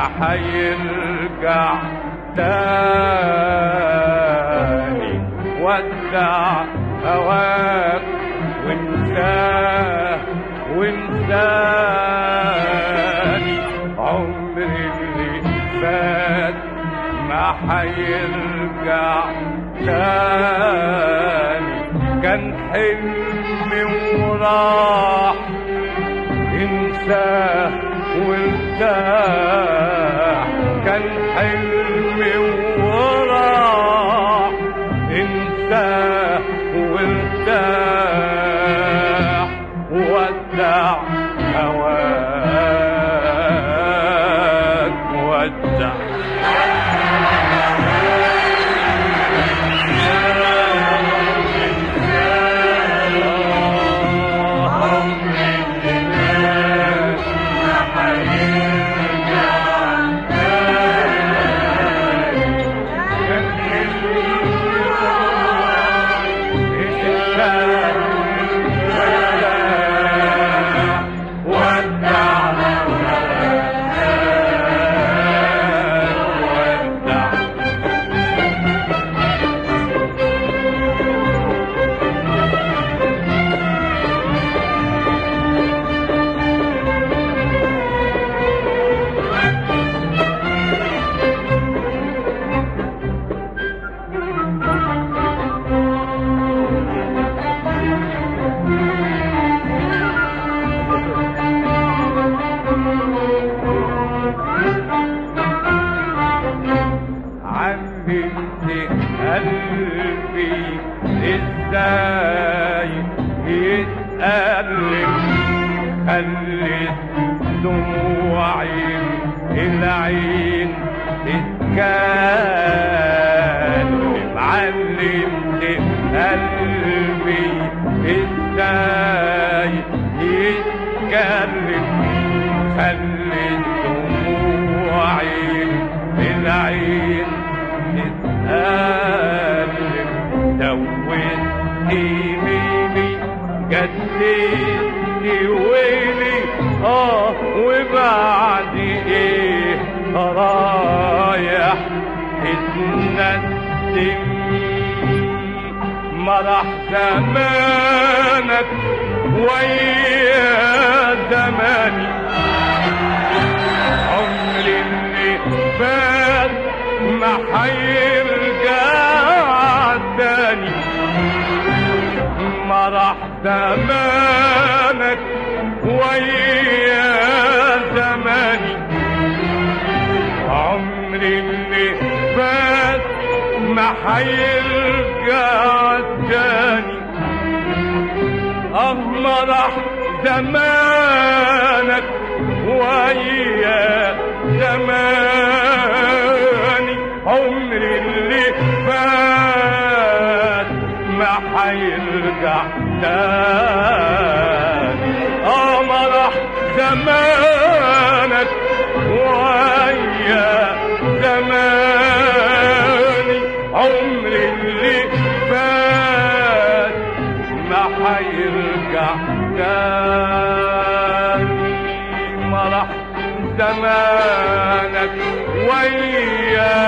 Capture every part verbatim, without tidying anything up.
حيرجع تاني. ودع هواك وانساه وانساني، عمري اللي فات ما حيرجع تاني. كان حلمي وراح انساه وارتاح، كان حلمي وراح انساه وارتاح. ودع هواك ودع قلبي ازاي يتألم، خلت دموعي العين تتكلم. علمت قلبي ازاي يتكلم، خلت دموعي العين تتألم. دوت ايميلي جددت ويلي اه وبعد ايه رايح تتندم. مرح زمانك ويا زماني، عمري اللي فات ما حيرجع تاني. مرح زمانك ويا زماني، عمري اللي فات ما حيرجع تاني. اه مرح زمانك ويا زماني، عمري اللي فات ما حيرجع تاني. اه مرح زمانك ويا زماني، عمري اللي فات ما حيرجع تاني. مرح زمانك ويا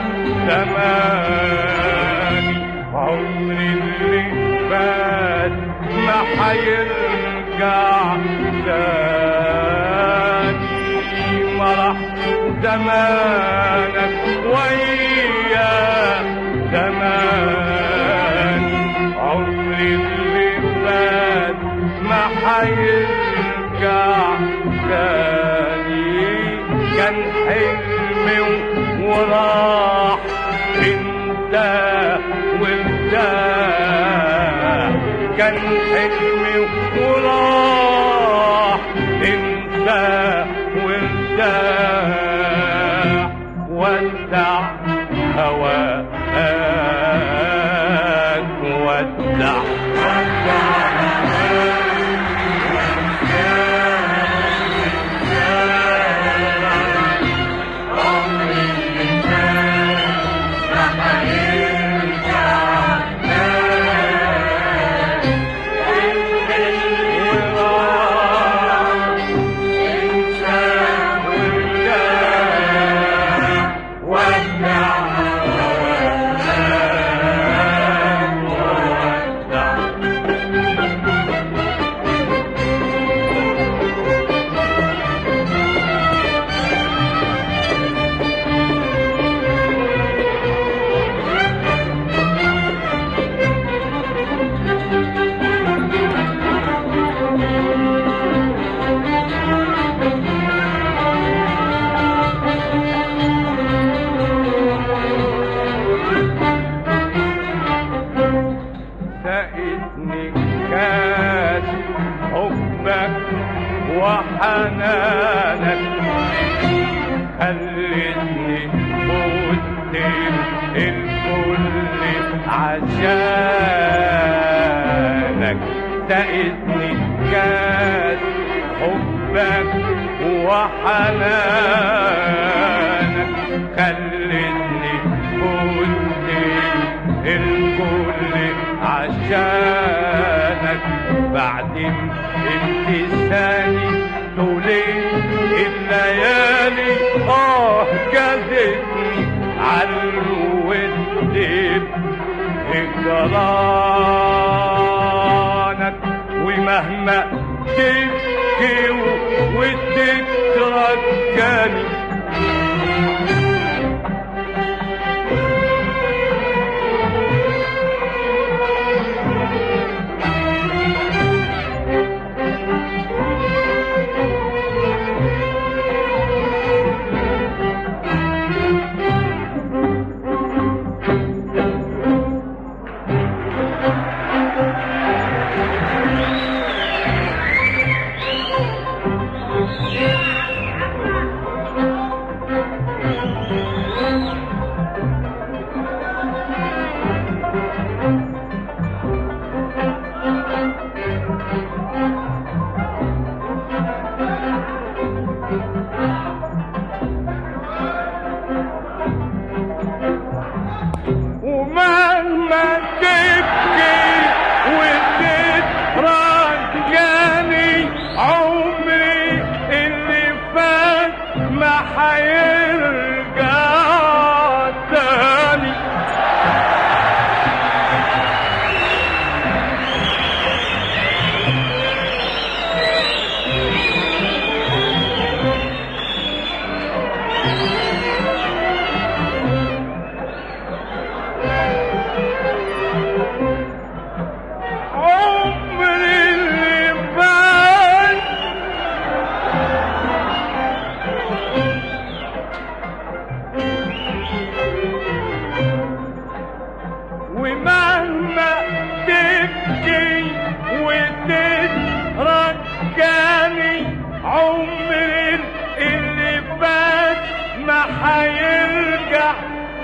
زماني، عمري اللي فات ما حيرجع تاني. مرح زمانك ويا زماني، عمري اللي فات ما حيرجع تاني. كان حلمي وراح انتهى وارتاح، كان حلمي وراح انتهى وارتاح. ودع هواك ودع We'll خلتني فوت الكل عشانك سقتني كاس حبك وحنانك خلتني فوت الكل عشانك بعد امتثالي طولت الليالي اه جازتني عالود هجرانك ومهما تبكي وتترجاني ومهما تبكي وتترجاني عمري اللي فات ما حيرجع تاني ومهما تبكي وتترجاني عمري اللي فات ما حيرجع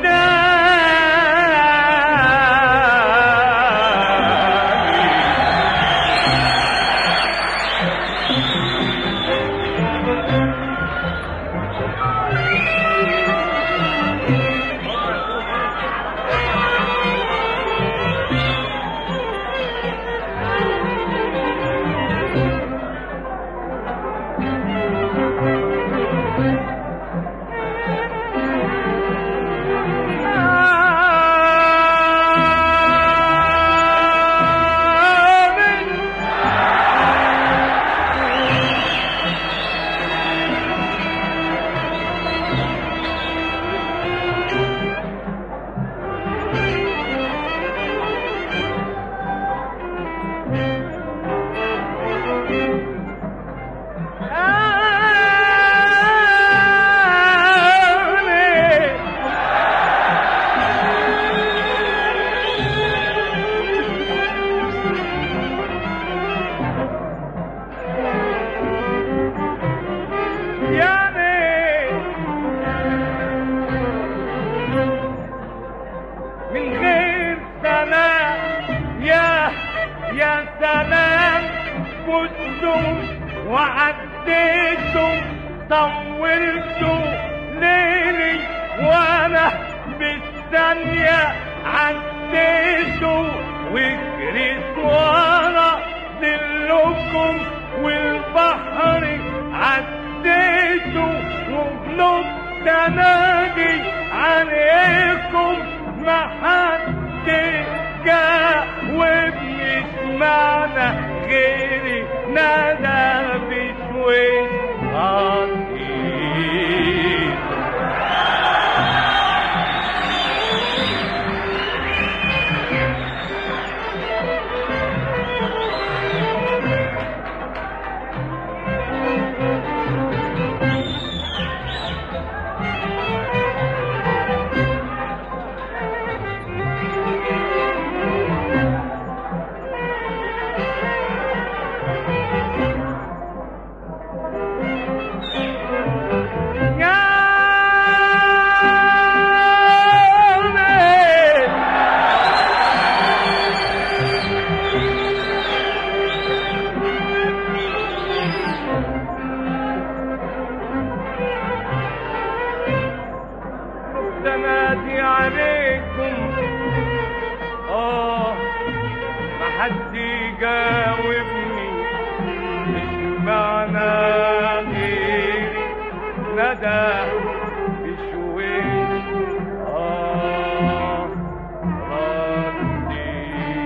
من غير سلام يا يا سلام كنتم وعديتم طولتوا ليلي وانا بالثانية عديتوا وجريت ورا ظلكم والبحر عديتوا وغلبت انادي عليكم ما حد جاوبني سمعنا غيري نادى بشويش غطير عليكم اه ما حد يجاوبني مش معنى غيري ندى بشويش اه ردي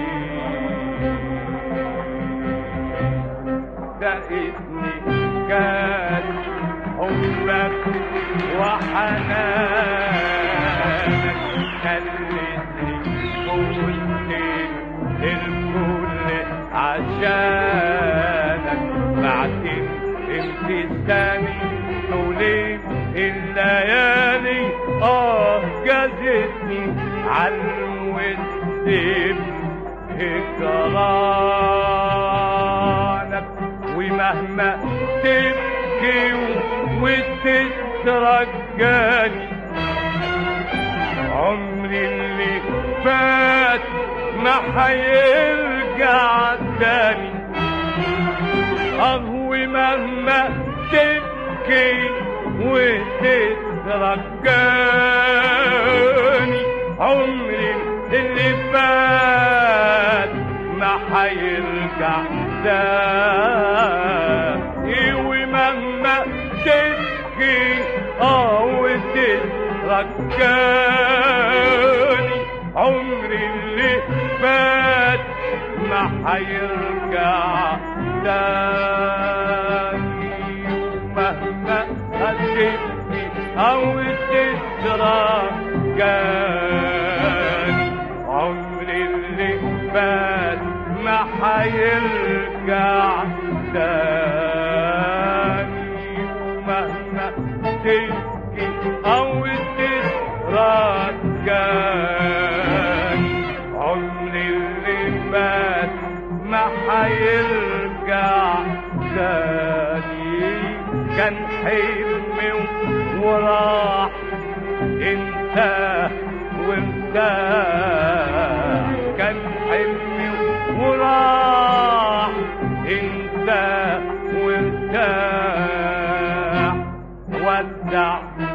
دقتني كان حبك وحنانك خلتني قلت الكل عشانك بعدين ابتسامي طولين الليالي اه جازتني عالود بهجرانك ومهما تبكي وتترجاني عمري اللي فات ما حيرجع تاني اه ومهما تبكي وتترجاني عمري اللي فات ما حيرجع تاني ومهما تبكي اه وتترجاني عمري اللي فات ما حيرجع تاني ومهما هتبكي او تترجاني عمري اللي فات ما حيرجع تاني ومهما تبكي او تترجاني عمري اللي فات ما حيرجع تاني كان حلمي وراح انساه وارتاح كان حلمي وراح انساه وارتاح ودع